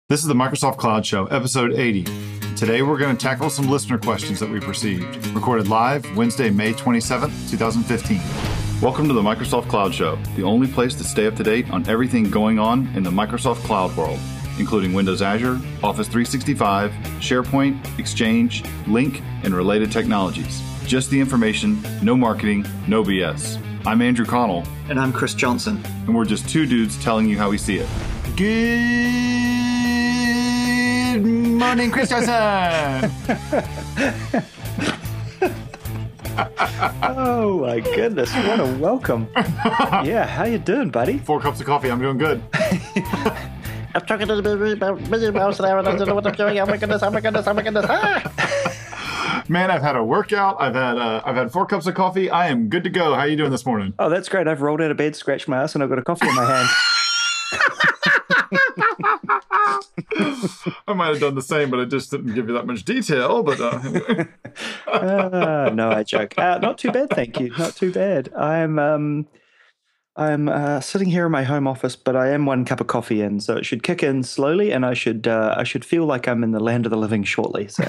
This is the Microsoft Cloud Show, episode 80. Today we're going to tackle some listener questions that we've received. Recorded live Wednesday, May 27th, 2015. Welcome to the Microsoft Cloud Show, the only place to stay up to date on everything going on in the Microsoft Cloud world, including Windows Azure, Office 365, SharePoint, Exchange, Lync, and related technologies. Just the information, no marketing, no BS. I'm Andrew Connell. And I'm Chris Johnson. And we're just two dudes telling you how we see it. Good morning, Chris Johnson! Oh my goodness, what a welcome. Yeah, how you doing, buddy? 4 cups of coffee, I'm doing good. I'm talking to the Busy Mouse there and I don't know what I'm doing. Oh my goodness. Ah! Man, I've had a workout. I've had 4 cups of coffee. I am good to go. How are you doing this morning? Oh, that's great. I've rolled out of bed, scratched my ass, and I've got a coffee in my hand. I might have done the same, but I just didn't give you that much detail. But no, I joke. Not too bad, thank you. Not too bad. I'm sitting here in my home office, but I am 1 cup of coffee in, so it should kick in slowly, and I should feel like I'm in the land of the living shortly. So,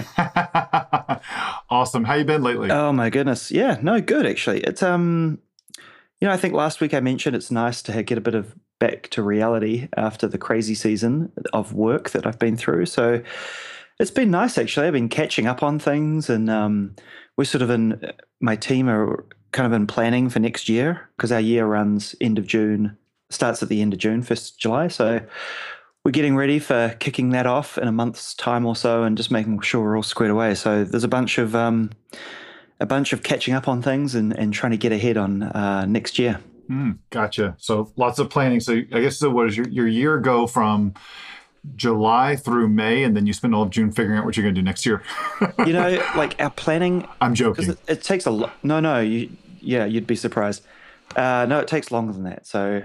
awesome. How you been lately? Oh my goodness, yeah, no, good actually. It's I think last week I mentioned it's nice to get a bit of back to reality after the crazy season of work that I've been through. So it's been nice, actually. I've been catching up on things, and we're sort of my team are kind of in planning for next year because our year runs starts at the end of June, 1st of July. So we're getting ready for kicking that off in a month's time or so and just making sure we're all squared away. So there's a bunch of catching up on things and trying to get ahead on next year. Gotcha. So lots of planning. So I guess what is your year go from July through May, and then you spend all of June figuring out what you're going to do next year? Like our planning. I'm joking. It takes a lot. No. You'd be surprised. No, it takes longer than that. So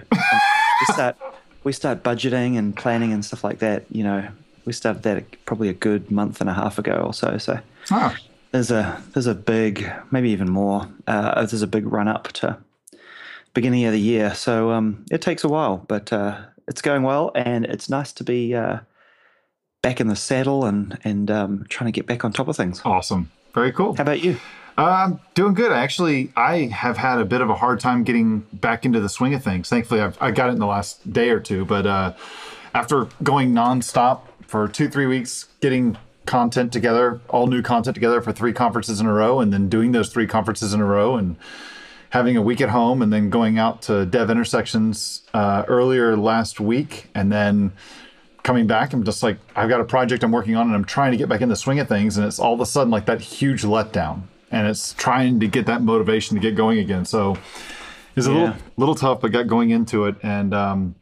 we start budgeting and planning and stuff like that. We started that probably a good month and a half ago or so. So there's a big, maybe even more. There's a big run up to beginning of the year. So it takes a while, but it's going well, and it's nice to be back in the saddle and trying to get back on top of things. Awesome. Very cool. How about you? Doing good. Actually, I have had a bit of a hard time getting back into the swing of things. Thankfully, I got it in the last day or two, but after going nonstop for 2-3 weeks, getting content together, all new content together for 3 conferences in a row, and then doing those 3 conferences in a row, and having a week at home, and then going out to Dev Intersections earlier last week, and then coming back, I'm just like, I've got a project I'm working on, and I'm trying to get back in the swing of things, and it's all of a sudden like that huge letdown, and it's trying to get that motivation to get going again. So it's a little tough, but got going into it, and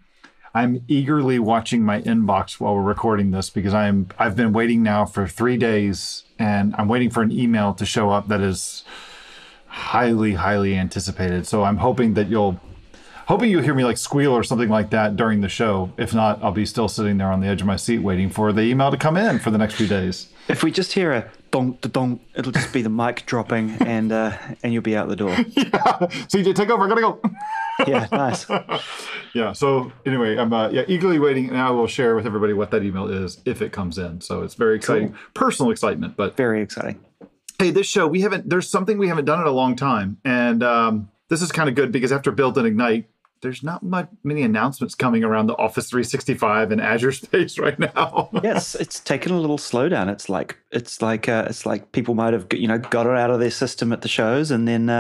I'm eagerly watching my inbox while we're recording this, because I've been waiting now for 3 days, and I'm waiting for an email to show up that is highly, highly anticipated. So I'm hoping you'll hear me like squeal or something like that during the show. If not, I'll be still sitting there on the edge of my seat waiting for the email to come in for the next few days. If we just hear a donk, donk, it'll just be the mic dropping, and you'll be out the door. Yeah. CJ, take over. I gotta go. Yeah, nice. Yeah. So anyway, I'm eagerly waiting, and I will share with everybody what that email is if it comes in. So it's very exciting, personal excitement, but very exciting. Hey, this show, there's something we haven't done in a long time. And this is kind of good because after Build and Ignite, there's not many announcements coming around the Office 365 and Azure space right now. Yes, it's taken a little slowdown. It's like people might have got it out of their system at the shows, and then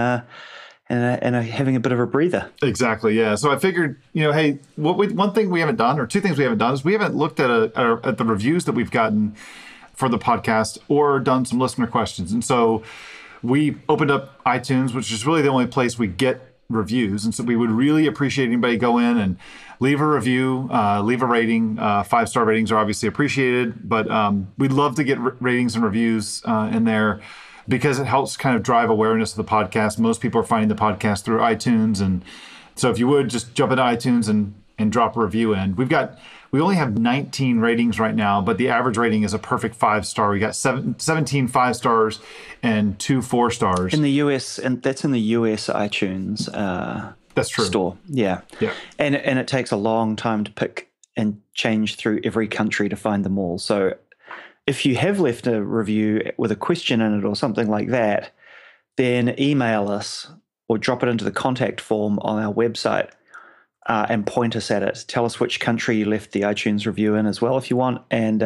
and are having a bit of a breather. Exactly, yeah. So I figured, hey, one thing we haven't done, or 2 things we haven't done, is we haven't looked at the reviews that we've gotten for the podcast or done some listener questions. And so we opened up iTunes, which is really the only place we get reviews. And so we would really appreciate anybody go in and leave a review, leave a rating. 5-star ratings are obviously appreciated, but we'd love to get ratings and reviews in there because it helps kind of drive awareness of the podcast. Most people are finding the podcast through iTunes. And so if you would just jump into iTunes and drop a review in. We only have 19 ratings right now, but the average rating is a perfect 5-star. We got 17 5-stars and 2 4-stars. In the US, and that's in the US iTunes that's true. store. Yeah. And it takes a long time to pick and change through every country to find them all. So if you have left a review with a question in it or something like that, then email us or drop it into the contact form on our website and point us at it. Tell us which country you left the iTunes review in as well, if you want, and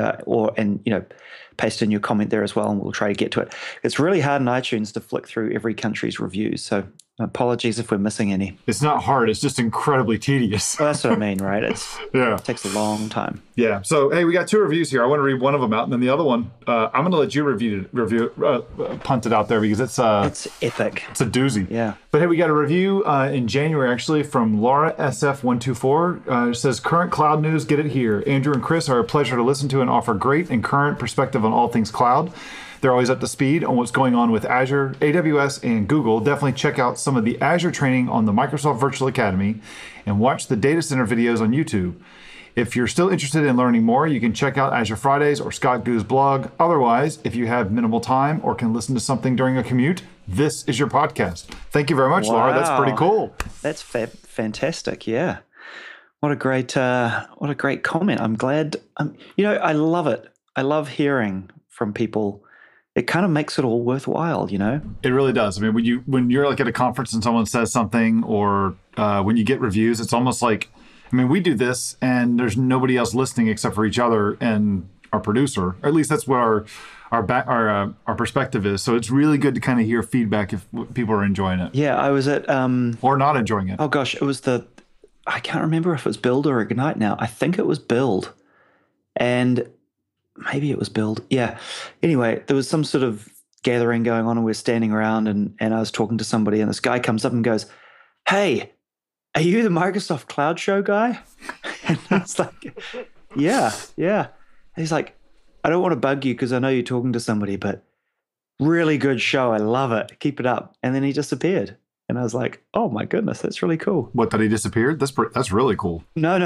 paste in your comment there as well, and we'll try to get to it. It's really hard in iTunes to flick through every country's reviews, so apologies if we're missing any. It's not hard. It's just incredibly tedious. Well, that's what I mean, right? It takes a long time. Yeah. So, hey, we got 2 reviews here. I want to read one of them out, and then the other one, I'm going to let you punt it out there because it's epic. It's a doozy. Yeah. But hey, we got a review in January, actually, from Laura SF124. It says, current cloud news, get it here. Andrew and Chris are a pleasure to listen to and offer great and current perspective on all things cloud. They're always up to speed on what's going on with Azure, AWS, and Google. Definitely check out some of the Azure training on the Microsoft Virtual Academy and watch the data center videos on YouTube. If you're still interested in learning more, you can check out Azure Fridays or Scott Goo's blog. Otherwise, if you have minimal time or can listen to something during a commute, this is your podcast. Thank you very much, Laura. That's pretty cool. That's fantastic. Yeah. What a great comment. I'm glad. I love it. I love hearing from people. It kind of makes it all worthwhile, It really does. I mean, when you're like at a conference and someone says something, or when you get reviews, it's almost like, we do this and there's nobody else listening except for each other and our producer. Or at least that's what our perspective is. So it's really good to kind of hear feedback if people are enjoying it. Yeah, I was at or not enjoying it. Oh gosh, it was I can't remember if it was Build or Ignite now. I think it was Build, and maybe it was Build. Yeah. Anyway, there was some sort of gathering going on and we're standing around and I was talking to somebody and this guy comes up and goes, "Hey, are you the Microsoft Cloud Show guy?" And I was like, yeah. And he's like, "I don't want to bug you because I know you're talking to somebody, but really good show. I love it. Keep it up." And then he disappeared. And I was like, "Oh my goodness, that's really cool." What, that he disappeared? That's really cool. No.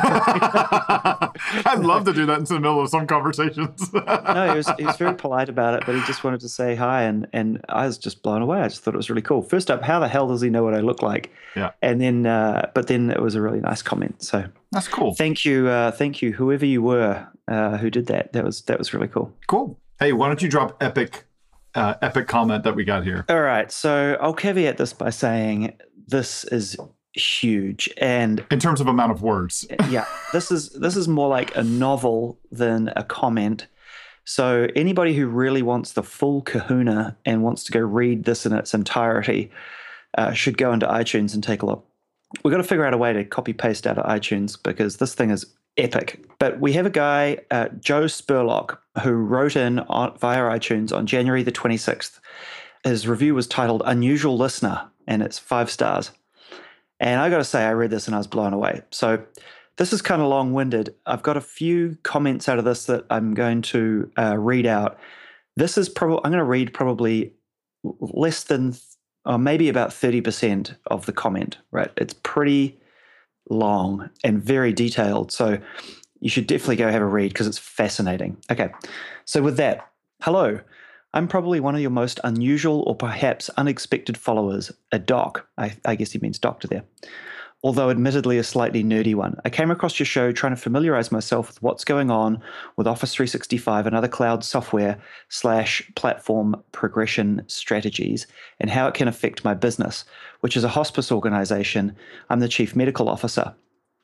I'd love to do that in the middle of some conversations. No, he was very polite about it, but he just wanted to say hi, and I was just blown away. I just thought it was really cool. First up, how the hell does he know what I look like? Yeah. And then, but then it was a really nice comment. So that's cool. Thank you, whoever you were who did that. That was really cool. Cool. Hey, why don't you drop epic comment that we got here? All right. So I'll caveat this by saying this is huge, and in terms of amount of words, yeah, this is more like a novel than a comment. So anybody who really wants the full kahuna and wants to go read this in its entirety should go into iTunes and take a look. We've got to figure out a way to copy paste out of iTunes because this thing is epic. But we have a guy, Joe Spurlock, who wrote in via iTunes on January the 26th. His review was titled "Unusual Listener," and it's 5 stars. And I got to say, I read this and I was blown away. So this is kind of long-winded. I've got a few comments out of this that I'm going to read out. This is I'm going to read probably less than, or maybe about 30% of the comment, right? It's pretty long and very detailed. So you should definitely go have a read because it's fascinating. Okay. So with that, hello. I'm probably one of your most unusual or perhaps unexpected followers, a doc. I guess he means doctor there. Although admittedly a slightly nerdy one. I came across your show trying to familiarize myself with what's going on with Office 365 and other cloud software / platform progression strategies and how it can affect my business, which is a hospice organization. I'm the chief medical officer.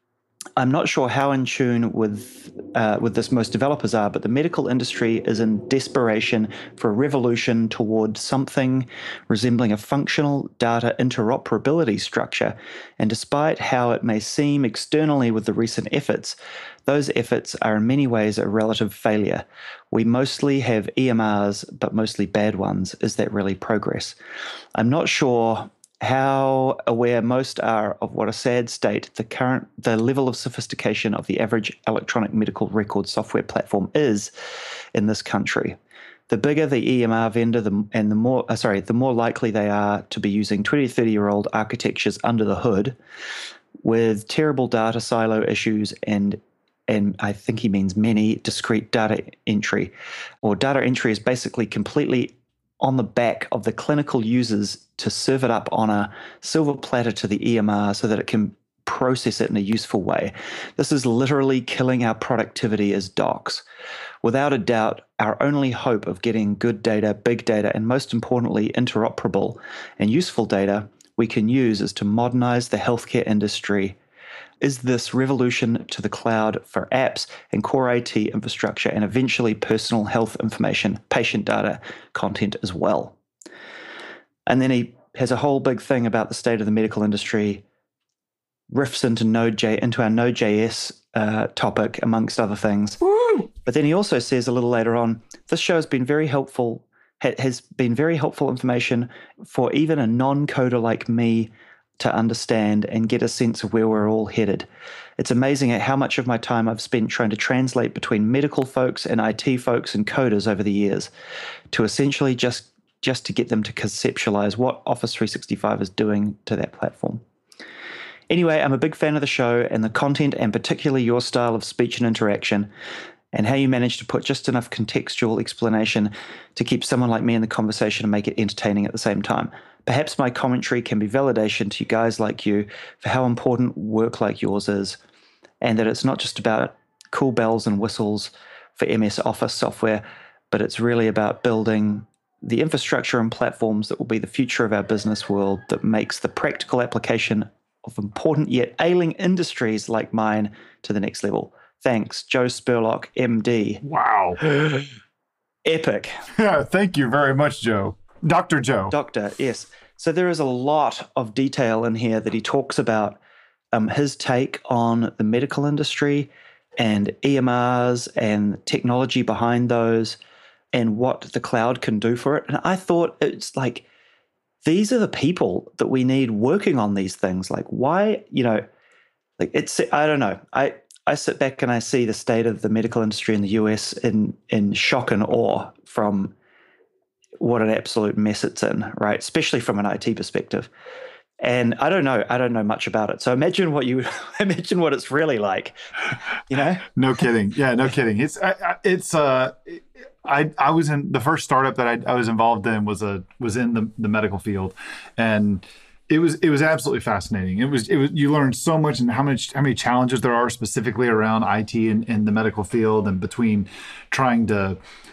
I'm not sure how in tune with this most developers are, but the medical industry is in desperation for a revolution toward something resembling a functional data interoperability structure. And despite how it may seem externally with the recent efforts, those efforts are in many ways a relative failure. We mostly have EMRs, but mostly bad ones. Is that really progress? I'm not sure how aware most are of what a sad state the level of sophistication of the average electronic medical record software platform is in this country. The bigger the EMR vendor, the more likely they are to be using 20 to 30-year-old architectures under the hood with terrible data silo issues and I think he means many discrete data entry. Or data entry is basically completely on the back of the clinical users to serve it up on a silver platter to the EMR so that it can process it in a useful way. This is literally killing our productivity as docs. Without a doubt, our only hope of getting good data, big data, and most importantly, interoperable and useful data we can use is to modernize the healthcare industry. Is this revolution to the cloud for apps and core IT infrastructure and eventually personal health information, patient data, content as well. And then he has a whole big thing about the state of the medical industry, riffs into our Node.js topic, amongst other things. Woo! But then he also says a little later on, this show has been very helpful information for even a non-coder like me to understand and get a sense of where we're all headed. It's amazing at how much of my time I've spent trying to translate between medical folks and IT folks and coders over the years to essentially just to get them to conceptualize what Office 365 is doing to that platform. Anyway, I'm a big fan of the show and the content, and particularly your style of speech and interaction, and how you manage to put just enough contextual explanation to keep someone like me in the conversation and make it entertaining at the same time. Perhaps my commentary can be validation to you guys like you for how important work like yours is, and that it's not just about cool bells and whistles for MS Office software, but it's really about building the infrastructure and platforms that will be the future of our business world that makes the practical application of important yet ailing industries like mine to the next level. Thanks, Joe Spurlock, MD. Wow. Epic. Yeah, thank you very much, Joe. Dr. Joe. Doctor, yes. So there is a lot of detail in here that he talks about his take on the medical industry and EMRs and technology behind those and what the cloud can do for it. And I thought it's like, these are the people that we need working on these things. Like, why, I don't know. I sit back and I see the state of the medical industry in the US in shock and awe from what an absolute mess it's in, right? Especially from an IT perspective. And I don't know much about it. So imagine what it's really like, No kidding. Yeah, no kidding. I was in the first startup that I was involved in was in the medical field, and it was absolutely fascinating. It was you learned so much and how many challenges there are specifically around IT in the medical field, and between trying to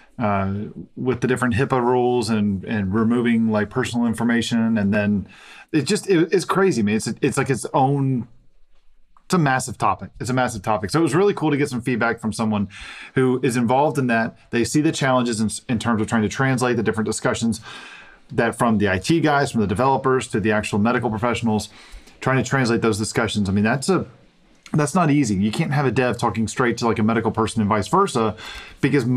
with the different HIPAA rules and removing like personal information, and then it's crazy, man. It's like its own. It's a massive topic. So it was really cool to get some feedback from someone who is involved in that. They see the challenges in terms of trying to translate the different discussions that from the IT guys, from the developers to the actual medical professionals, trying to translate those discussions. I mean, that's not easy. You can't have a dev talking straight to like a medical person and vice versa, because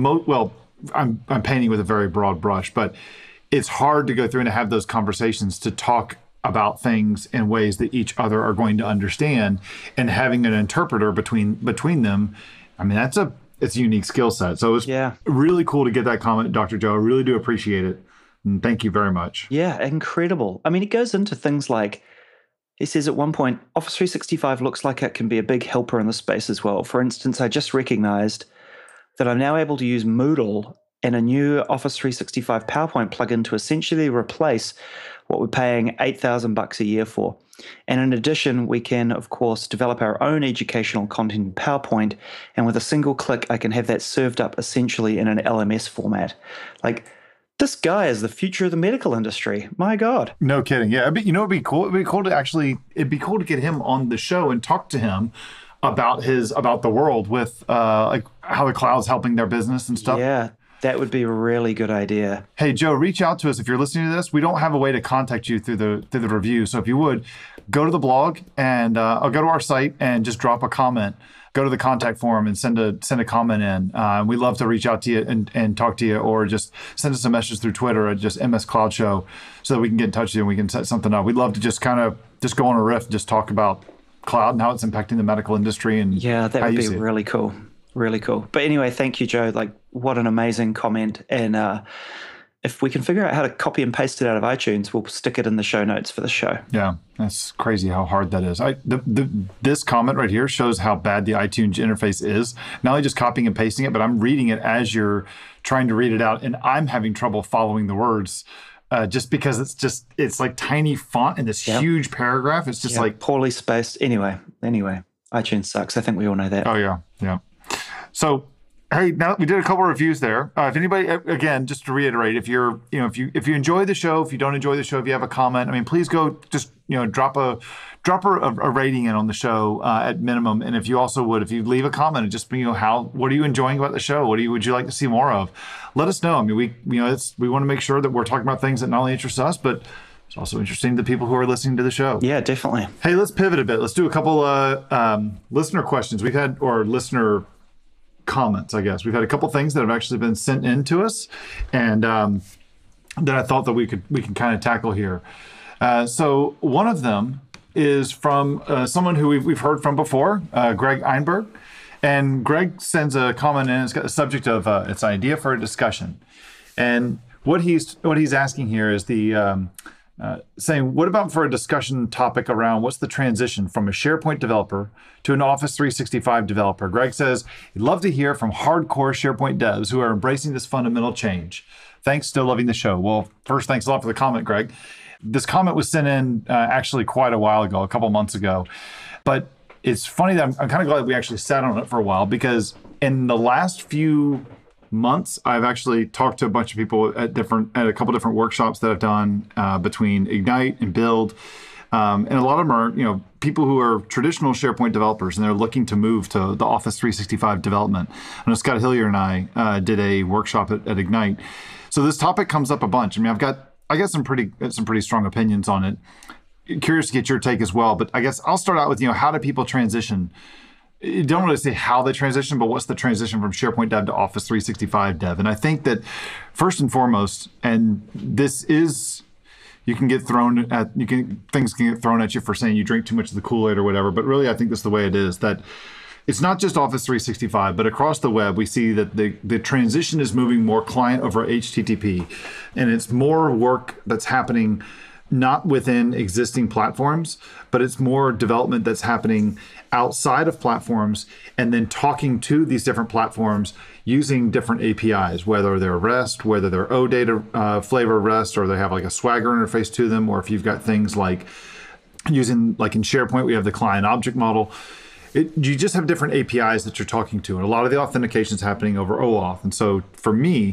I'm painting with a very broad brush, but it's hard to go through and to have those conversations to talk about things in ways that each other are going to understand, and having an interpreter between them. I mean, it's a unique skill set. So it's really cool to get that comment, Dr. Joe. I really do appreciate it. And thank you very much. Yeah, incredible. I mean, it goes into things like, he says at one point, Office 365 looks like it can be a big helper in the space as well. For instance, I just recognized that I'm now able to use Moodle and a new Office 365 PowerPoint plugin to essentially replace what we're paying $8,000 a year for. And in addition, we can, of course, develop our own educational content in PowerPoint, and with a single click, I can have that served up essentially in an LMS format. Like, this guy is the future of the medical industry. My God. No kidding. Yeah, it'd be cool. It'd be cool to get him on the show and talk to him about the world with like how the cloud's helping their business and stuff. Yeah. That would be a really good idea. Hey, Joe, reach out to us if you're listening to this. We don't have a way to contact you through the review. So if you would, go to the blog and I'll go to our site and just drop a comment. Go to the contact form and send a comment in. We'd love to reach out to you and talk to you, or just send us a message through Twitter at just MS Cloud Show, so that we can get in touch with you and we can set something up. We'd love to just kind of go on a riff and just talk about cloud and how it's impacting the medical industry. And that would be really cool. Really cool. But anyway, thank you, Joe. Like, what an amazing comment. And if we can figure out how to copy and paste it out of iTunes, we'll stick it in the show notes for the show. Yeah, that's crazy how hard that is. This comment right here shows how bad the iTunes interface is. Not only just copying and pasting it, but I'm reading it as you're trying to read it out, and I'm having trouble following the words just because it's like tiny font in this huge paragraph. It's just like poorly spaced. Anyway, iTunes sucks. I think we all know that. Oh yeah. So, hey, now that we did a couple of reviews there, if anybody, again, just to reiterate, if you enjoy the show, if you don't enjoy the show, if you have a comment, I mean, please go just drop a rating in on the show at minimum. And if you leave a comment and just what are you enjoying about the show? Would you like to see more of? Let us know. I mean, we want to make sure that we're talking about things that not only interest us, but it's also interesting to people who are listening to the show. Yeah, definitely. Hey, let's pivot a bit. Let's do a couple listener questions we've had, or listener comments, I guess. We've had a couple things that have actually been sent in to us, and that I thought that we can kind of tackle here. So one of them is from someone who we've heard from before, Greg Einberg. And Greg sends a comment in. It's got the subject of it's an idea for a discussion. And what he's asking here is saying, what about for a discussion topic around what's the transition from a SharePoint developer to an Office 365 developer? Greg says he'd love to hear from hardcore SharePoint devs who are embracing this fundamental change. Thanks, still loving the show. Well, first, thanks a lot for the comment, Greg. This comment was sent in actually quite a while ago, a couple months ago. But it's funny that I'm kind of glad we actually sat on it for a while, because in the last few months, I've actually talked to a bunch of people at a couple different workshops that I've done between Ignite and Build. And a lot of them are, people who are traditional SharePoint developers, and they're looking to move to the Office 365 development. I know Scott Hillier and I did a workshop at Ignite. So this topic comes up a bunch. I mean, I got some pretty strong opinions on it. Curious to get your take as well, but I guess I'll start out with, how do people transition? You don't really say how they transition, but what's the transition from SharePoint dev to Office 365 dev? And I think that first and foremost, and this is, things can get thrown at you for saying you drink too much of the Kool-Aid or whatever, but really I think that's the way it is, that it's not just Office 365, but across the web, we see that the transition is moving more client over HTTP, and it's more work that's happening not within existing platforms, but it's more development that's happening outside of platforms, and then talking to these different platforms using different APIs, whether they're REST, whether they're OData flavor REST, or they have like a Swagger interface to them, or if you've got things like using, like in SharePoint, we have the client object model. You just have different APIs that you're talking to, and a lot of the authentication is happening over OAuth. And so for me,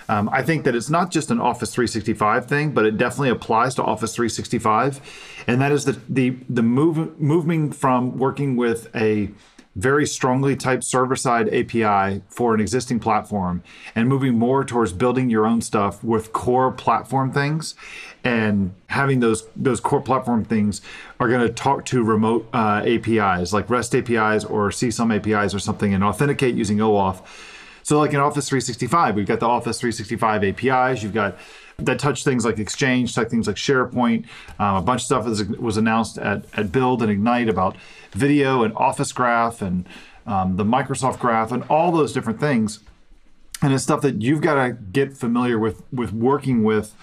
I think that it's not just an Office 365 thing, but it definitely applies to Office 365. And that is the moving from working with a very strongly typed server-side API for an existing platform and moving more towards building your own stuff with core platform things, and having those core platform things are going to talk to remote APIs like REST APIs or CSOM APIs or something, and authenticate using OAuth. So like in Office 365, we've got the Office 365 APIs. You've got that touch things like Exchange, touch things like SharePoint. A bunch of stuff was announced at Build and Ignite about video and Office Graph and the Microsoft Graph and all those different things. And it's stuff that you've got to get familiar with working with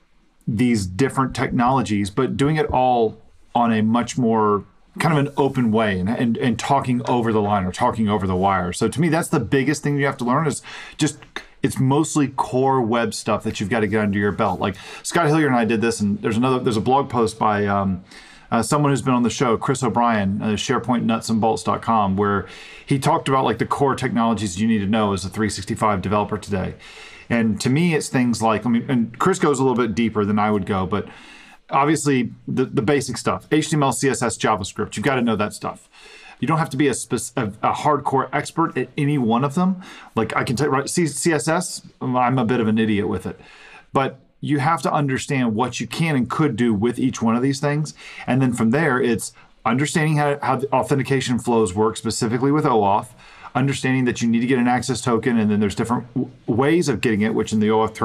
these different technologies, but doing it all on a much more kind of an open way, and talking over the line or talking over the wire. So to me, that's the biggest thing you have to learn, is just, it's mostly core web stuff that you've got to get under your belt. Like Scott Hillier and I did this, and there's a blog post by someone who's been on the show, Chris O'Brien, SharePointNutsandBolts.com, where he talked about like the core technologies you need to know as a 365 developer today. And to me, it's things like, and Chris goes a little bit deeper than I would go, but obviously the basic stuff, HTML, CSS, JavaScript, you've got to know that stuff. You don't have to be a hardcore expert at any one of them. Like I can tell you, right, CSS, I'm a bit of an idiot with it, but you have to understand what you can and could do with each one of these things. And then from there, it's understanding how the authentication flows work, specifically with OAuth, understanding that you need to get an access token, and then there's different ways of getting it, which in the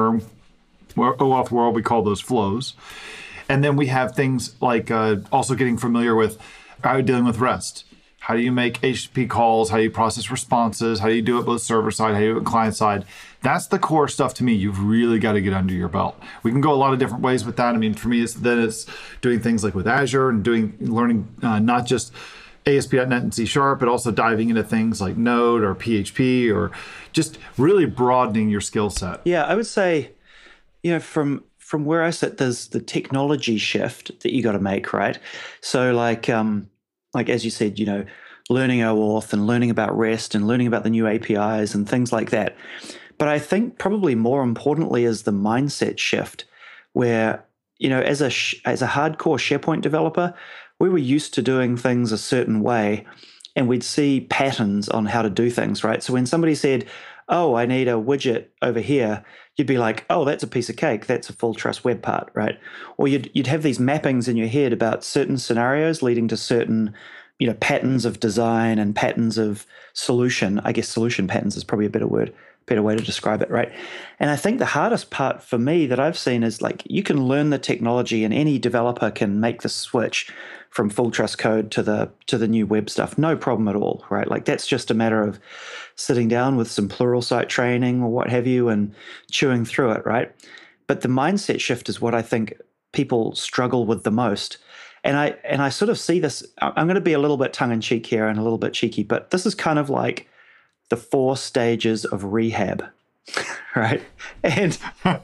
OAuth world, we call those flows. And then we have things like also getting familiar with dealing with REST. How do you make HTTP calls? How do you process responses? How do you do it both server side? How do you do it client side? That's the core stuff to me. You've really got to get under your belt. We can go a lot of different ways with that. I mean, for me, it's doing things like with Azure and learning not just ASP.NET and C#, but also diving into things like Node or PHP, or just really broadening your skill set. Yeah, I would say, from from where I sit, there's the technology shift that you got to make, right? So like as you said, learning OAuth and learning about REST and learning about the new APIs and things like that. But I think probably more importantly is the mindset shift, where as a hardcore SharePoint developer, we were used to doing things a certain way, and we'd see patterns on how to do things, right? So when somebody said, "Oh, I need a widget over here," you'd be like, "Oh, that's a piece of cake. That's a full trust web part," right? Or you'd have these mappings in your head about certain scenarios leading to certain patterns of design and patterns of solution. I guess solution patterns is probably a better way to describe it, right? And I think the hardest part for me that I've seen is like you can learn the technology and any developer can make the switch from full trust code to the new web stuff, no problem at all, right? Like that's just a matter of sitting down with some Pluralsight training or what have you and chewing through it, right? But the mindset shift is what I think people struggle with the most. And I sort of see this, I'm going to be a little bit tongue-in-cheek here and a little bit cheeky, but this is kind of like the 4 stages of rehab, right? And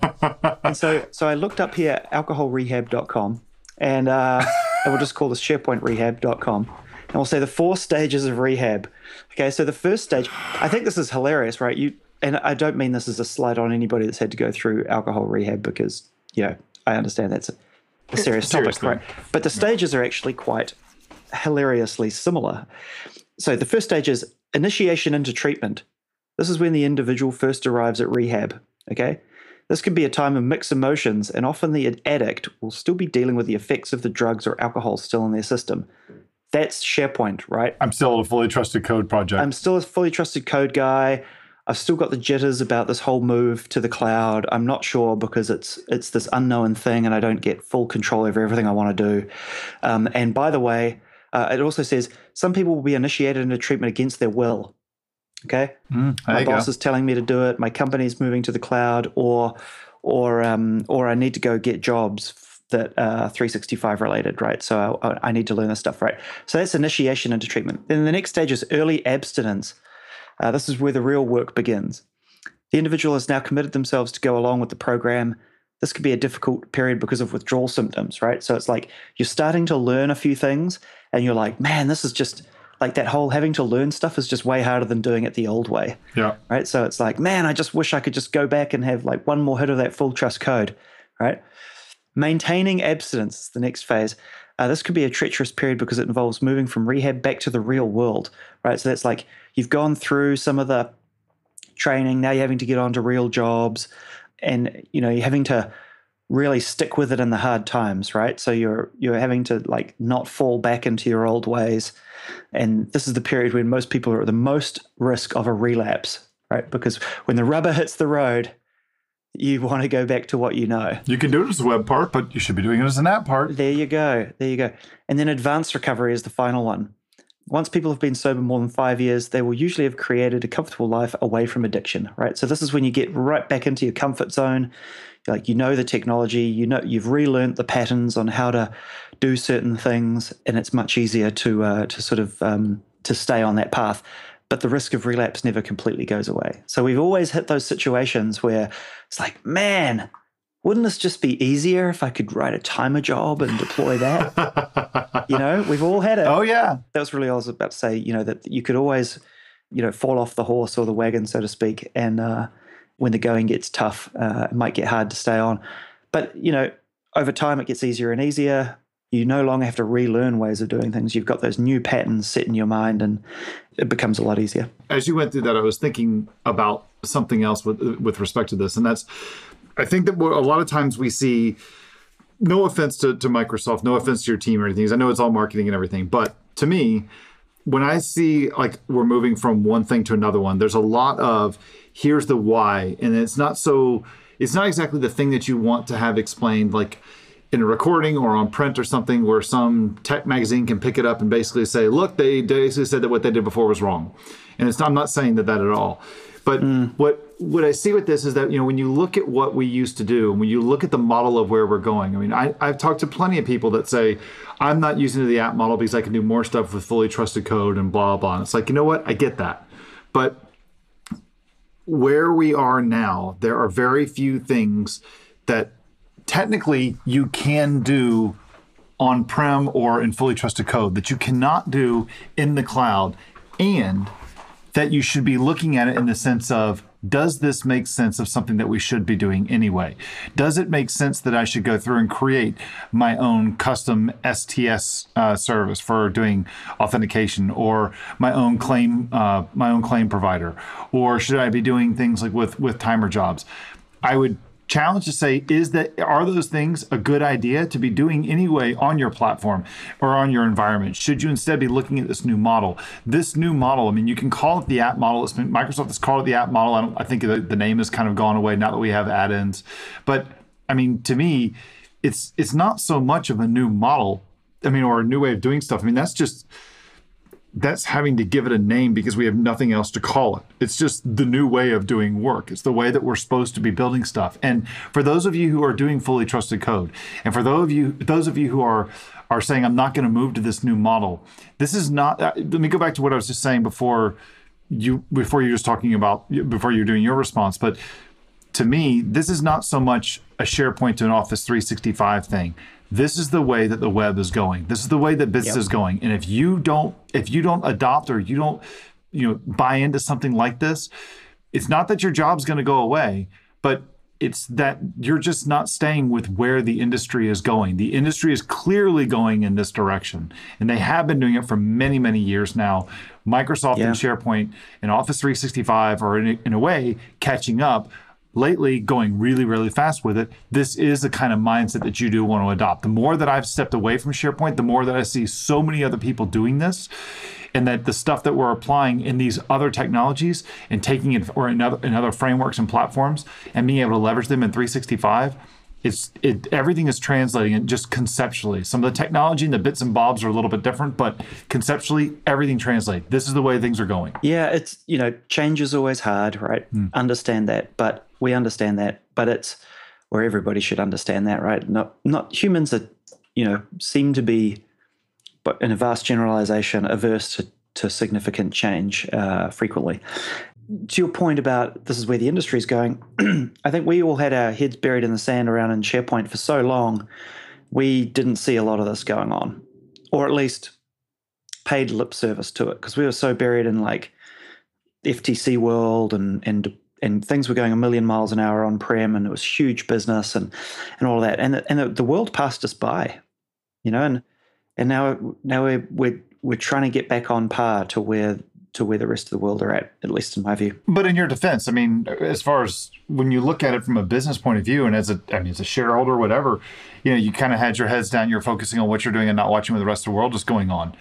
so I looked up here alcoholrehab.com and we'll just call this sharepointrehab.com. And we'll say the 4 stages of rehab. Okay, so the first stage, I think this is hilarious, right? And I don't mean this as a slight on anybody that's had to go through alcohol rehab because, I understand that's a serious topic, right? But the stages are actually quite hilariously similar. So the first stage is initiation into treatment. This is when the individual first arrives at rehab, okay? This can be a time of mixed emotions, and often the addict will still be dealing with the effects of the drugs or alcohol still in their system. That's SharePoint, right? I'm still a fully trusted code project. I'm still a fully trusted code guy. I've still got the jitters about this whole move to the cloud. I'm not sure because it's this unknown thing and I don't get full control over everything I want to do. And by the way, it also says some people will be initiated into treatment against their will. Okay, my boss is telling me to do it. My company's moving to the cloud, or I need to go get jobs that are 365 related, right? So I need to learn this stuff, right? So that's initiation into treatment. Then the next stage is early abstinence. This is where the real work begins. The individual has now committed themselves to go along with the program. This could be a difficult period because of withdrawal symptoms, right? So it's like you're starting to learn a few things and you're like, man, this is just like that whole having to learn stuff is just way harder than doing it the old way. Yeah. Right. So it's like, man, I just wish I could just go back and have like one more hit of that full trust code, right? Maintaining abstinence is the next phase. This could be a treacherous period because it involves moving from rehab back to the real world, right? So that's like you've gone through some of the training, now you're having to get onto real jobs, and you're having to really stick with it in the hard times, right? So you're having to like not fall back into your old ways, and this is the period when most people are at the most risk of a relapse, right? Because when the rubber hits the road, you want to go back to what you know. You can do it as a web part, but you should be doing it as an app part. There you go. And then advanced recovery is the final one. Once people have been sober more than 5 years, they will usually have created a comfortable life away from addiction, right? So this is when you get right back into your comfort zone. Like the technology, you've relearned the patterns on how to do certain things, and it's much easier to stay on that path. But the risk of relapse never completely goes away. So we've always hit those situations where it's like, man, wouldn't this just be easier if I could write a timer job and deploy that? We've all had it. Oh, yeah. That was really all I was about to say, that you could always, fall off the horse or the wagon, so to speak. And when the going gets tough, it might get hard to stay on. But, over time it gets easier and easier. You no longer have to relearn ways of doing things. You've got those new patterns set in your mind, and it becomes a lot easier. As you went through that, I was thinking about something else with respect to this, and that's, I think that a lot of times we see, no offense to Microsoft, no offense to your team or anything, because I know it's all marketing and everything, but to me, when I see like we're moving from one thing to another one, there's a lot of here's the why, and it's not exactly the thing that you want to have explained, like in a recording or on print or something where some tech magazine can pick it up and basically say, look, they basically said that what they did before was wrong. And I'm not saying that at all. But what I see with this is that, when you look at what we used to do, and when you look at the model of where we're going, I mean, I've talked to plenty of people that say, I'm not using the app model because I can do more stuff with fully trusted code and blah, blah. And it's like, you know what? I get that. But where we are now, there are very few things that technically you can do on-prem or in fully trusted code that you cannot do in the cloud, and that you should be looking at it in the sense of, does this make sense of something that we should be doing anyway? Does it make sense that I should go through and create my own custom STS service for doing authentication, or my own claim provider, or should I be doing things like with timer jobs? I would challenge to say, are those things a good idea to be doing anyway on your platform or on your environment? Should you instead be looking at this new model? This new model, I mean, you can call it the app model. Microsoft has called it the app model. I think the name has kind of gone away now that we have add-ins. But I mean, to me, it's not so much of a new model, I mean, or a new way of doing stuff. I mean, that's having to give it a name because we have nothing else to call it. It's just the new way of doing work. It's the way that we're supposed to be building stuff. And for those of you who are doing fully trusted code, and for those of you who are saying, I'm not going to move to this new model, this is not, let me go back to what I was just saying before you were doing your response. But to me, this is not so much a SharePoint to an Office 365 thing. This is the way that the web is going. This is the way that business is going. And if you don't adopt, or you don't, buy into something like this, it's not that your job's going to go away, but it's that you're just not staying with where the industry is going. The industry is clearly going in this direction, and they have been doing it for many, many years now. Microsoft and SharePoint and Office 365 are in a way catching up. Lately, going really, really fast with it. This is the kind of mindset that you do want to adopt. The more that I've stepped away from SharePoint, the more that I see so many other people doing this, and that the stuff that we're applying in these other technologies and taking it or in other frameworks and platforms and being able to leverage them in 365, everything is translating it just conceptually. Some of the technology and the bits and bobs are a little bit different, but conceptually, everything translates. This is the way things are going. Yeah, it's, change is always hard, right? Understand that, but we understand that, but it's where everybody should understand that, right? Not humans that, seem to be, but in a vast generalization, averse to significant change frequently. To your point about this is where the industry is going, I think we all had our heads buried in the sand around in SharePoint for so long, we didn't see a lot of this going on, or at least paid lip service to it, because we were so buried in like FTC world and things were going a million miles an hour on-prem, and it was huge business and all of that. And the world passed us by, and now we're trying to get back on par to where the rest of the world are at least in my view. But in your defense, I mean, as far as when you look at it from a business point of view, and as a shareholder, whatever, you kind of had your heads down, you're focusing on what you're doing and not watching what the rest of the world is going on.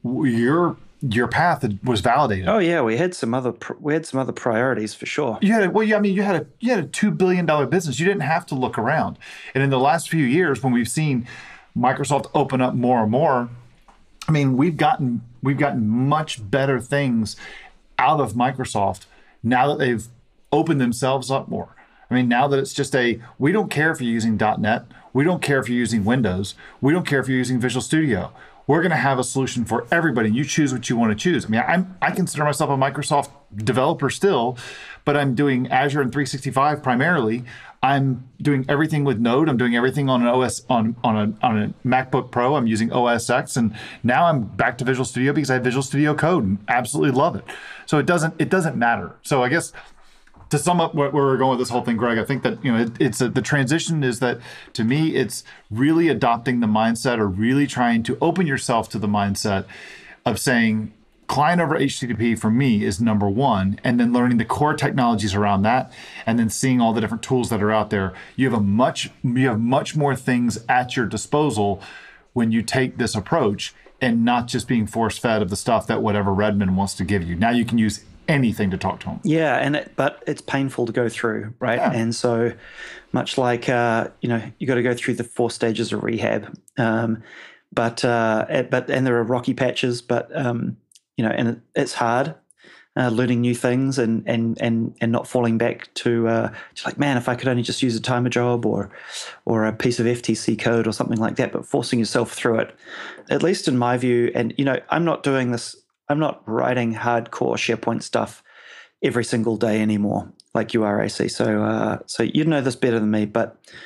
Your path was validated. Oh yeah, we had some other priorities for sure. You had a $2 billion business. You didn't have to look around. And in the last few years, when we've seen Microsoft open up more and more, I mean, we've gotten much better things out of Microsoft now that they've opened themselves up more. I mean, now that it's just we don't care if you're using .NET, we don't care if you're using Windows, we don't care if you're using Visual Studio. We're going to have a solution for everybody. You choose what you want to choose. I mean, I consider myself a Microsoft developer still, but I'm doing Azure and 365 primarily. I'm doing everything with Node. I'm doing everything on an OS on a MacBook Pro. I'm using OS X, and now I'm back to Visual Studio because I have Visual Studio Code and absolutely love it. So it doesn't matter. So I guess to sum up where we're going with this whole thing, Greg, I think that the transition is that, to me, it's really adopting the mindset, or really trying to open yourself to the mindset of saying client over HTTP for me is number one, and then learning the core technologies around that, and then seeing all the different tools that are out there. You have much more things at your disposal when you take this approach, and not just being force fed of the stuff that whatever Redmond wants to give you. Now you can use anything to talk to them. Yeah, but it's painful to go through, right? Yeah. And so much like, you got to go through the 4 stages of rehab. But there are rocky patches, but, and it's hard learning new things and not falling back to like, man, if I could only just use a timer job or a piece of FTC code or something like that, but forcing yourself through it, at least in my view. And, I'm not doing this. I'm not writing hardcore SharePoint stuff every single day anymore, like you are, AC. So you know this better than me. But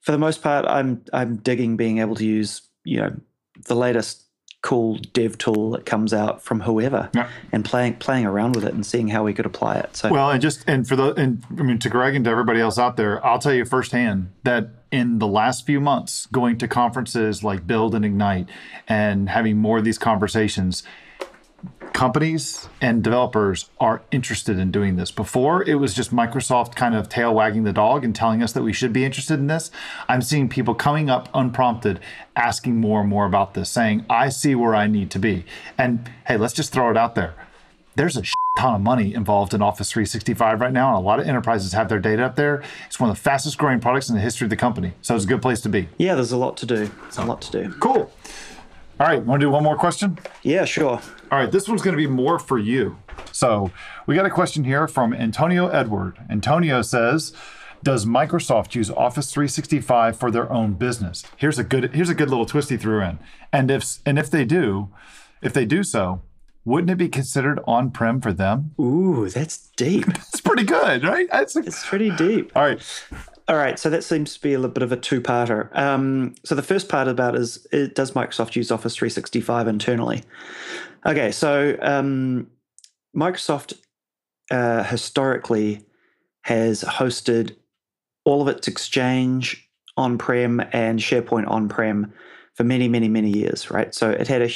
For the most part, I'm digging being able to use, the latest cool dev tool that comes out from whoever, Yeah. and playing around with it and seeing how we could apply it. So Well, to Greg and to everybody else out there, I'll tell you firsthand that in the last few months, going to conferences like Build and Ignite and having more of these conversations, companies and developers are interested in doing this. Before, it was just Microsoft kind of tail wagging the dog and telling us that we should be interested in this. I'm seeing people coming up unprompted, asking more and more about this, saying, I see where I need to be. And hey, let's just throw it out there. There's a ton of money involved in Office 365 right now, and a lot of enterprises have their data up there. It's one of the fastest growing products in the history of the company. So it's a good place to be. yeah, there's a lot to do. A lot to do. Cool. All right, want to do one more question? Yeah, sure. All right, this one's going to be more for you. So we got a question here from Antonio Edward. Antonio says, does Microsoft use Office 365 for their own business? Here's a good little twist he threw in. And if they do so, wouldn't it be considered on-prem for them? Ooh, that's deep. It's pretty good, right? It's pretty deep. All right. All right, so that seems to be a little bit of a two-parter. So the first part about does Microsoft use Office 365 internally? Okay, so Microsoft historically has hosted all of its Exchange on-prem and SharePoint on-prem for many, many, many years, right? So it had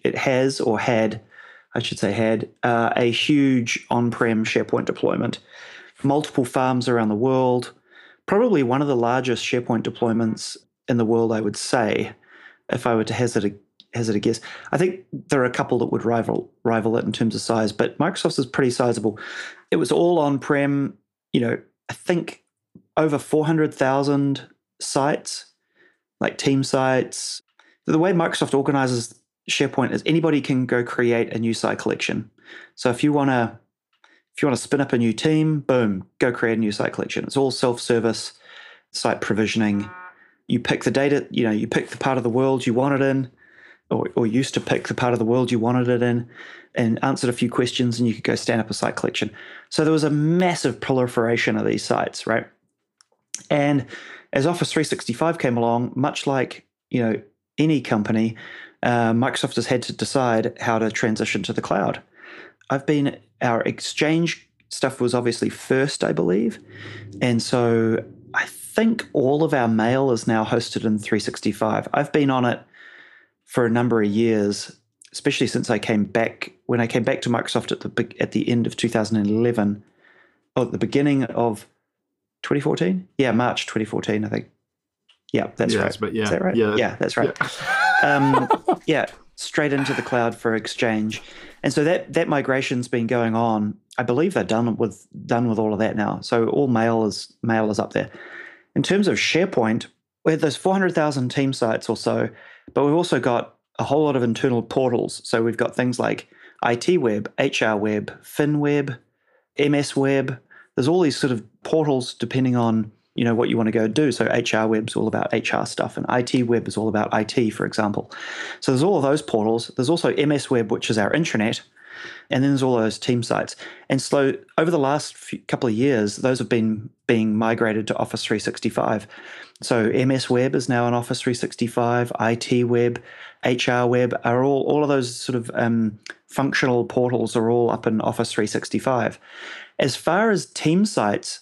a huge on-prem SharePoint deployment, multiple farms around the world. Probably one of the largest SharePoint deployments in the world, I would say, if I were to hazard a guess. I think there are a couple that would rival it in terms of size, but Microsoft's is pretty sizable. It was all on-prem, I think over 400,000 sites, like team sites. The way Microsoft organizes SharePoint is anybody can go create a new site collection. So if you want to spin up a new team, boom, go create a new site collection. It's all self-service site provisioning. You pick the data, you pick the part of the world you want it in, or used to pick the part of the world you wanted it in, and answered a few questions, and you could go stand up a site collection. So there was a massive proliferation of these sites, right? And as Office 365 came along, much like any company, Microsoft has had to decide how to transition to the cloud. Our Exchange stuff was obviously first, I believe. And so I think all of our mail is now hosted in 365. I've been on it for a number of years, especially since I came back. When I came back to Microsoft at the end of 2011, or at the beginning of 2014? Yeah, March 2014, I think. Yeah, that's right. But yeah. Is that right? Yeah, that's right. Yeah. Straight into the cloud for Exchange. And so that migration's been going on. I believe they're done with all of that now. So all mail is up there. In terms of SharePoint, we had those 400,000 team sites or so, but we've also got a whole lot of internal portals. So we've got things like IT Web, HR Web, FinWeb, MS Web. There's all these sort of portals depending on what you want to go do. So HR Web's all about HR stuff, and IT Web is all about IT, for example. So there's all of those portals. There's also MS Web, which is our intranet, and then there's all those team sites. And so over the last couple of years, those have been being migrated to Office 365. So MS Web is now on Office 365, IT Web, HR Web are all of those sort of functional portals are all up in Office 365. As far as team sites,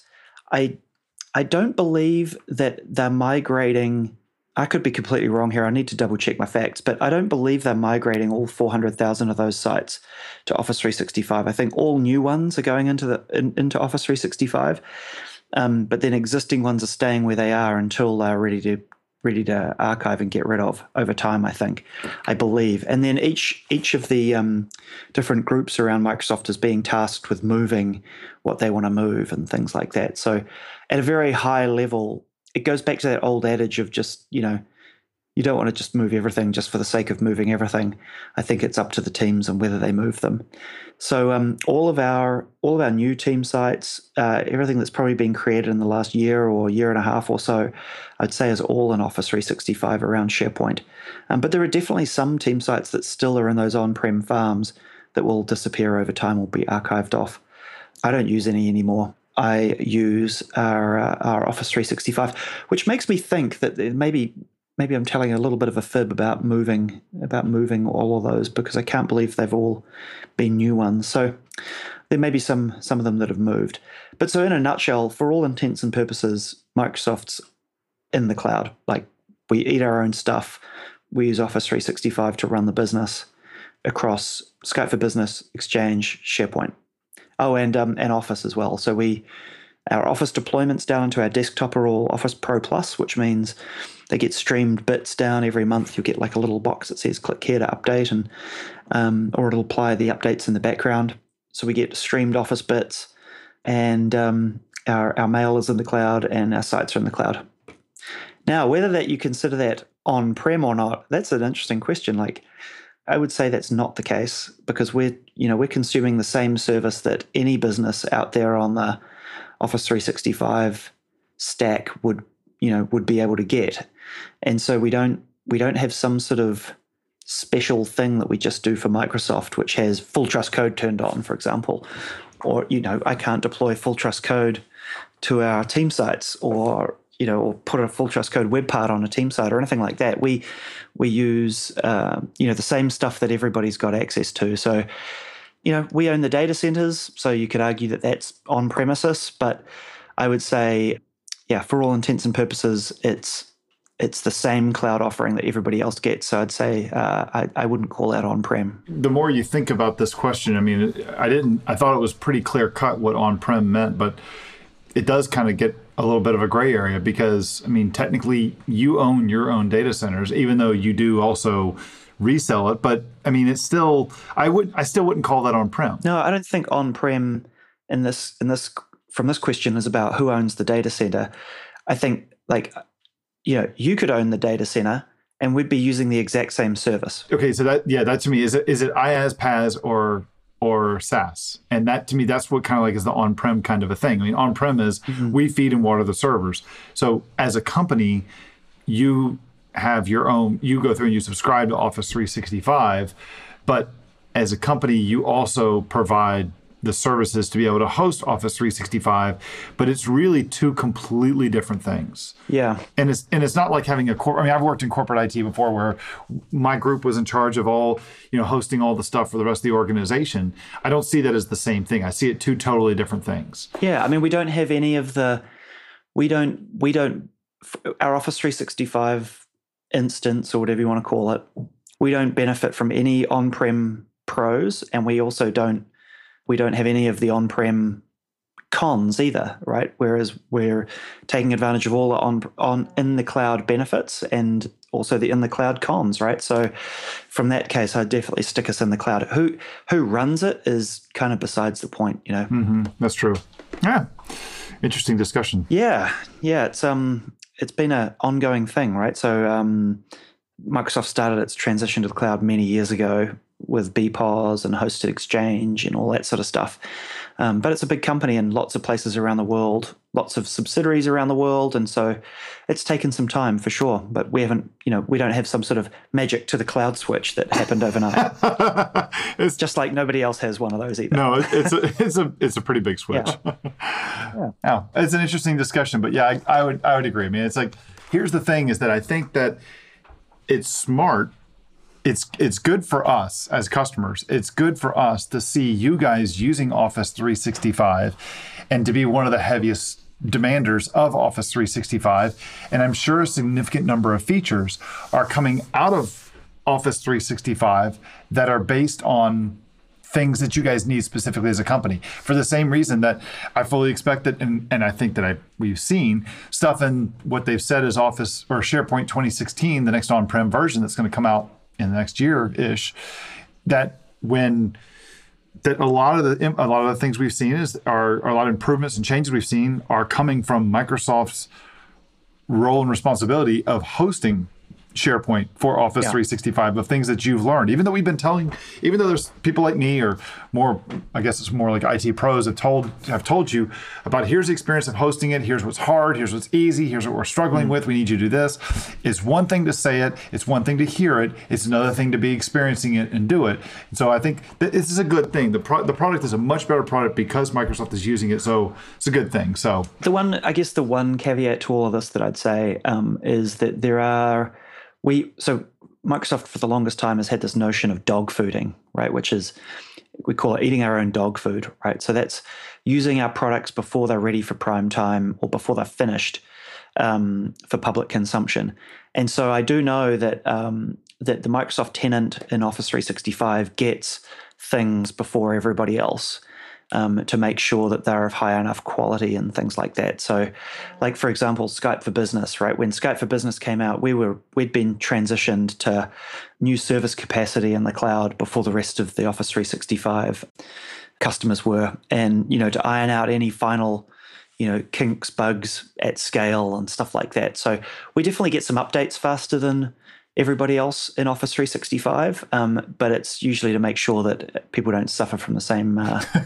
I don't believe that they're migrating. I could be completely wrong here. I need to double check my facts, but I don't believe they're migrating all 400,000 of those sites to Office 365. I think all new ones are going into Office 365, but then existing ones are staying where they are until they're ready to archive and get rid of over time, I believe. And then each of the different groups around Microsoft is being tasked with moving what they want to move and things like that. So at a very high level, it goes back to that old adage of just, you don't want to just move everything just for the sake of moving everything. I think it's up to the teams and whether they move them. So all of our new team sites, everything that's probably been created in the last year or year and a half or so, I'd say is all in Office 365 around SharePoint. But there are definitely some team sites that still are in those on-prem farms that will disappear over time or be archived off. I don't use any anymore. I use our Office 365, which makes me think that maybe I'm telling a little bit of a fib about moving all of those, because I can't believe they've all been new ones. So there may be some of them that have moved. But so in a nutshell, for all intents and purposes, Microsoft's in the cloud. Like, we eat our own stuff. We use Office 365 to run the business across Skype for Business, Exchange, SharePoint. Oh, and Office as well. So our Office deployments down into our desktop are all Office Pro Plus, which means they get streamed bits down every month. You'll get like a little box that says click here to update, and or it'll apply the updates in the background. So we get streamed Office bits, and our mail is in the cloud, and our sites are in the cloud. Now, whether that you consider that on-prem or not, that's an interesting question. Like, I would say that's not the case, because we're consuming the same service that any business out there on the Office 365 stack would be able to get. And so we don't have some sort of special thing that we just do for Microsoft, which has full trust code turned on, for example. Or, I can't deploy full trust code to our team sites, or put a full trust code web part on a team site or anything like that. We use the same stuff that everybody's got access to. So, we own the data centers, so you could argue that that's on premises, but I would say, for all intents and purposes, it's the same cloud offering that everybody else gets. So I'd say I wouldn't call that on-prem. The more you think about this question, I mean, I thought it was pretty clear cut what on-prem meant, but it does kind of get a little bit of a gray area, because, I mean, technically you own your own data centers, even though you do also resell it. But I mean, it's still, I still wouldn't call that on-prem. No, I don't think on-prem in this from this question is about who owns the data center. I think, like, you could own the data center and we'd be using the exact same service. Okay, so that to me, is it IaaS, PaaS, or SaaS? And that, to me, that's what kind of like is the on-prem kind of a thing. I mean, on-prem is we feed and water the servers. So as a company, you have your own, you go through and you subscribe to Office 365, but as a company, you also provide the services to be able to host Office 365, but it's really two completely different things. Yeah. And it's not like having I've worked in corporate IT before, where my group was in charge of all, hosting all the stuff for the rest of the organization. I don't see that as the same thing. I see it two totally different things. Yeah. I mean, we don't have any of the, our Office 365 instance, or whatever you want to call it, we don't benefit from any on-prem pros, and we also don't have any of the on-prem cons either, right? Whereas we're taking advantage of all the on in the cloud benefits and also the in the cloud cons, right? So from that case, I'd definitely stick us in the cloud. Who runs it is kind of besides the point, That's true. Yeah, interesting discussion. Yeah. It's been an ongoing thing, right? So Microsoft started its transition to the cloud many years ago with BPOS and hosted Exchange and all that sort of stuff. But it's a big company in lots of places around the world, lots of subsidiaries around the world. And so it's taken some time for sure, but we haven't, we don't have some sort of magic to the cloud switch that happened overnight. It's just like nobody else has one of those either. No, it's a pretty big switch. Yeah. It's an interesting discussion, but yeah, I would agree. I mean, it's like, here's the thing is that I think that it's smart. It's good for us as customers. It's good for us to see you guys using Office 365 and to be one of the heaviest demanders of Office 365. And I'm sure a significant number of features are coming out of Office 365 that are based on things that you guys need specifically as a company. For the same reason that I fully expect that, and I think that we've seen stuff in what they've said is Office or SharePoint 2016, the next on-prem version that's going to come out in the next year-ish, that a lot of the things we've seen are a lot of improvements and changes we've seen are coming from Microsoft's role and responsibility of hosting SharePoint, for Office 365, of things that you've learned, even though there's people like me, or more, I guess it's more like IT pros have told you about, here's the experience of hosting it, here's what's hard, here's what's easy, here's what we're struggling with, we need you to do this. It's one thing to say it, it's one thing to hear it, it's another thing to be experiencing it and do it. And so I think that this is a good thing. The product is a much better product because Microsoft is using it, so it's a good thing. So the one caveat to all of this that I'd say is that Microsoft for the longest time has had this notion of dog fooding, right? Which is, we call it eating our own dog food, right? So that's using our products before they're ready for prime time or before they're finished for public consumption. And so I do know that that the Microsoft tenant in Office 365 gets things before everybody else. To make sure that they're of high enough quality and things like that. So, like for example, Skype for Business, right? When Skype for Business came out, we'd been transitioned to new service capacity in the cloud before the rest of the Office 365 customers were, and to iron out any final kinks, bugs at scale and stuff like that. So we definitely get some updates faster than everybody else in Office 365, but it's usually to make sure that people don't suffer from the same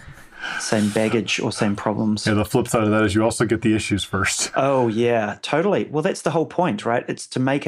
baggage or same problems. Yeah, the flip side of that is you also get the issues first. Oh, yeah, totally. Well, that's the whole point, right? It's to make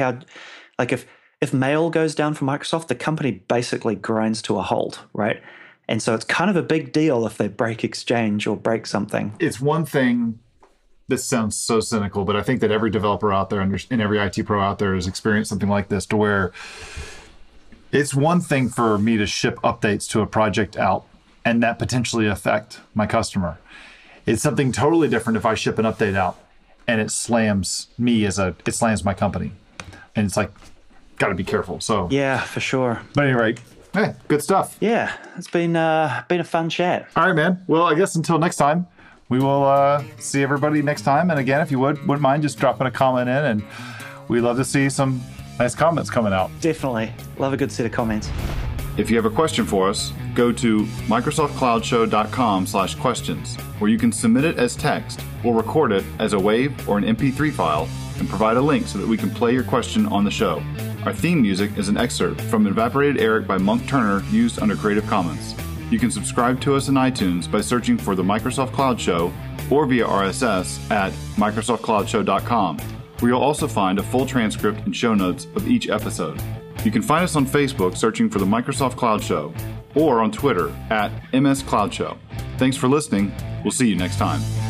if mail goes down for Microsoft, the company basically grinds to a halt, right? And so it's kind of a big deal if they break Exchange or break something. It's one thing, this sounds so cynical, but I think that every developer out there and every IT pro out there has experienced something like this, to where it's one thing for me to ship updates to a project out and that potentially affect my customer. It's something totally different if I ship an update out and it slams me it slams my company. And it's like, got to be careful. So yeah, for sure. But anyway, hey, good stuff. Yeah, it's been a fun chat. All right, man. Well, I guess until next time, we will see everybody next time. And again, if you wouldn't mind just dropping a comment in, and we love to see some nice comments coming out. Definitely. Love a good set of comments. If you have a question for us, go to microsoftcloudshow.com/questions, where you can submit it as text or record it as a WAV or an MP3 file and provide a link so that we can play your question on the show. Our theme music is an excerpt from Evaporated Eric by Monk Turner, used under Creative Commons. You can subscribe to us in iTunes by searching for the Microsoft Cloud Show or via RSS at microsoftcloudshow.com, where you'll also find a full transcript and show notes of each episode. You can find us on Facebook searching for the Microsoft Cloud Show, or on Twitter at MS Cloud Show. Thanks for listening. We'll see you next time.